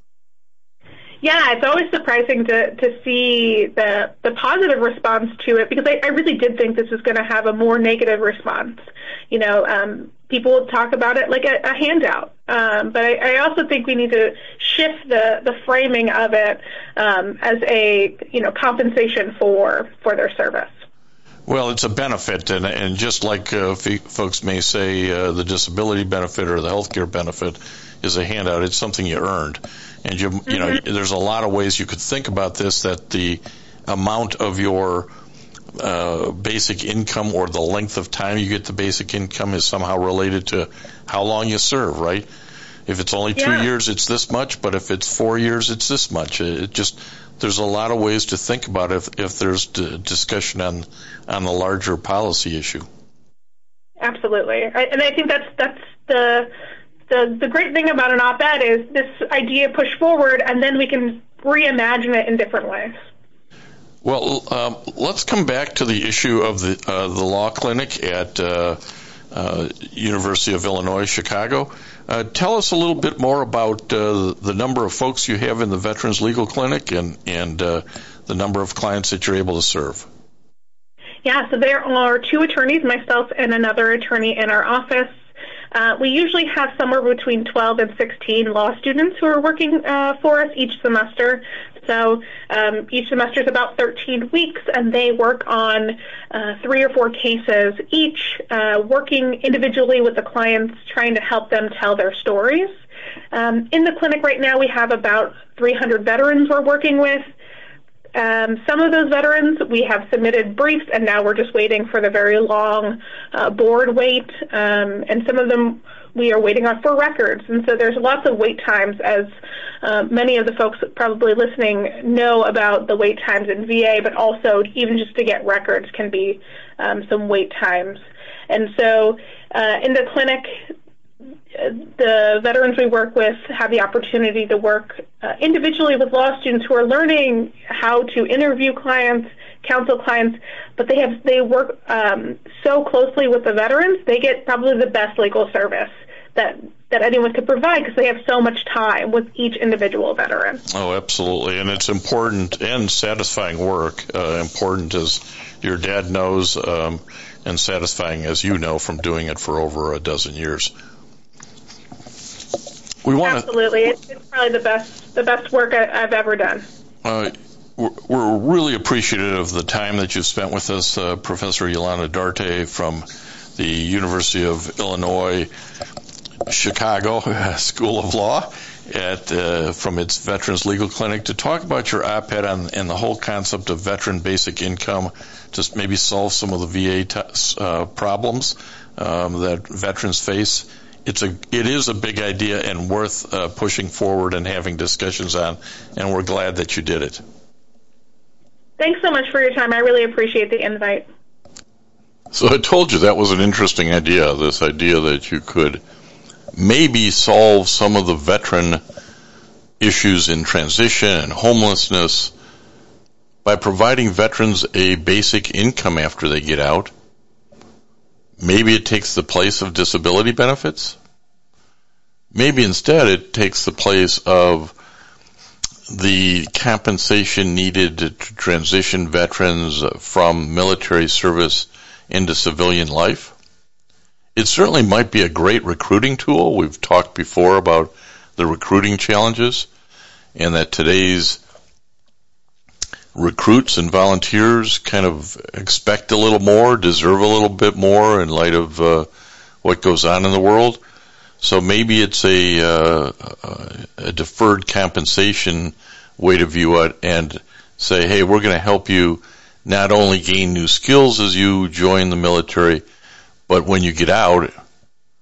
Yeah, it's always surprising to, to see the the positive response to it, because I, I really did think this was going to have a more negative response. You know, um, people talk about it like a, a handout, um, but I, I also think we need to shift the, the framing of it um, as a, you know, compensation for for their service. Well, it's a benefit, and, and just like uh, f- folks may say uh, the disability benefit or the health care benefit is a handout, it's something you earned. And, you, you know, mm-hmm. there's a lot of ways you could think about this, that the amount of your uh, basic income or the length of time you get the basic income is somehow related to how long you serve, right? If it's only two yeah. years, it's this much, but if it's four years, it's this much. It just, there's a lot of ways to think about it if, if there's d- discussion on on the larger policy issue. Absolutely. I, and I think that's that's the The, the great thing about an op-ed is this idea pushed forward, and then we can reimagine it in different ways. Well, um, let's come back to the issue of the uh, the law clinic at uh, uh, University of Illinois, Chicago. Uh, tell us a little bit more about uh, the number of folks you have in the Veterans Legal Clinic and, and uh, the number of clients that you're able to serve. Yeah, so there are two attorneys, myself and another attorney in our office. Uh, we usually have somewhere between twelve and sixteen law students who are working uh, for us each semester. So um, each semester is about thirteen weeks, and they work on uh, three or four cases each, uh, working individually with the clients, trying to help them tell their stories. Um, in the clinic right now, we have about three hundred veterans we're working with. Um, some of those veterans, we have submitted briefs, and now we're just waiting for the very long uh, board wait. Um, and some of them we are waiting on for records. And so there's lots of wait times, as uh, many of the folks probably listening know about the wait times in V A, but also even just to get records can be um, some wait times. And so uh, in the clinic, the veterans we work with have the opportunity to work uh, individually with law students who are learning how to interview clients, counsel clients, but they have they work um, so closely with the veterans, they get probably the best legal service that that anyone could provide, because they have so much time with each individual veteran. Oh, absolutely, and it's important and satisfying work, uh, important as your dad knows, um, and satisfying as you know from doing it for over a dozen years. We want Absolutely, to, it's, it's probably the best the best work I, I've ever done. Uh, we're, we're really appreciative of the time that you've spent with us, uh, Professor Yolanda Darte from the University of Illinois, Chicago School of Law, at uh, from its Veterans Legal Clinic, to talk about your op-ed on, and the whole concept of veteran basic income, just maybe solve some of the V A t- uh, problems um, that veterans face. It's a, it is a big idea and worth uh, pushing forward and having discussions on, and we're glad that you did it. Thanks so much for your time. I really appreciate the invite. So I told you that was an interesting idea, this idea that you could maybe solve some of the veteran issues in transition and homelessness by providing veterans a basic income after they get out. Maybe it takes the place of disability benefits. Maybe instead it takes the place of the compensation needed to transition veterans from military service into civilian life. It certainly might be a great recruiting tool. We've talked before about the recruiting challenges, and that today's recruits and volunteers kind of expect a little more, deserve a little bit more in light of uh, what goes on in the world. So maybe it's a, uh, a deferred compensation way to view it, and say, hey, we're going to help you not only gain new skills as you join the military, but when you get out,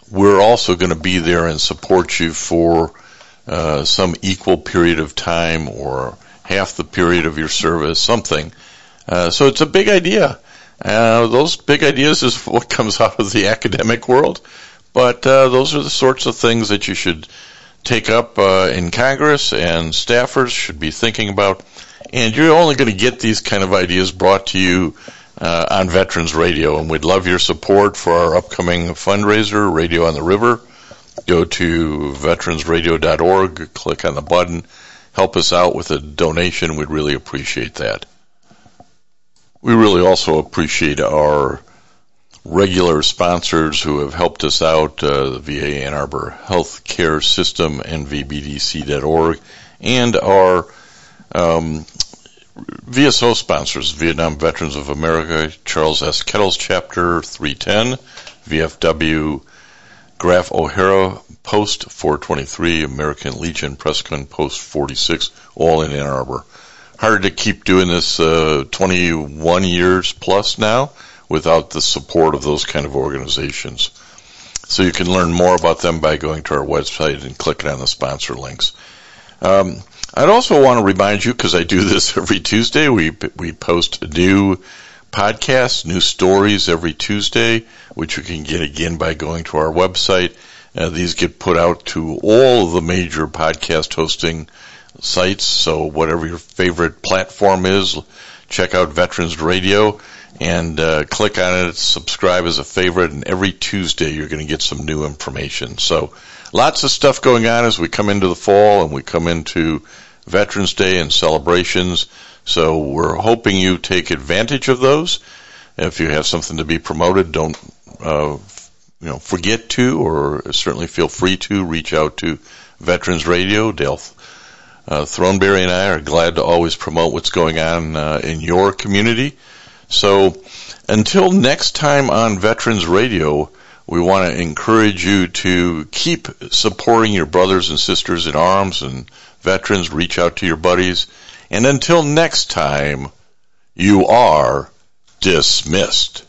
we're also going to be there and support you for uh, some equal period of time or half the period of your service, something. Uh, so it's a big idea. Uh, those big ideas is what comes out of the academic world, but uh, those are the sorts of things that you should take up uh, in Congress, and staffers should be thinking about. And you're only going to get these kind of ideas brought to you uh, on Veterans Radio, and we'd love your support for our upcoming fundraiser, Radio on the River. Go to veterans radio dot org, click on the button, help us out with a donation. We'd really appreciate that. We really also appreciate our regular sponsors who have helped us out, uh, the V A Ann Arbor Health Care System and V B D C dot org, and our um, V S O sponsors, Vietnam Veterans of America, Charles S. Kettles Chapter three ten, V F W Graf O'Hara Post four twenty-three, American Legion Prescott Post forty-six, all in Ann Arbor. Hard to keep doing this uh, twenty-one years plus now without the support of those kind of organizations. So you can learn more about them by going to our website and clicking on the sponsor links. Um, I'd also want to remind you, because I do this every Tuesday, we we post new podcasts, new stories every Tuesday, which you can get again by going to our website. Uh, these get put out to all of the major podcast hosting sites, so whatever your favorite platform is, check out Veterans Radio and uh, click on it, subscribe as a favorite, and every Tuesday you're going to get some new information. So lots of stuff going on as we come into the fall and we come into Veterans Day and celebrations. So we're hoping you take advantage of those. If you have something to be promoted, don't uh, you know forget to, or certainly feel free to reach out to Veterans Radio. Dale uh, Throneberry and I are glad to always promote what's going on uh, in your community. So until next time on Veterans Radio, we want to encourage you to keep supporting your brothers and sisters in arms and veterans. Reach out to your buddies. And until next time, you are dismissed.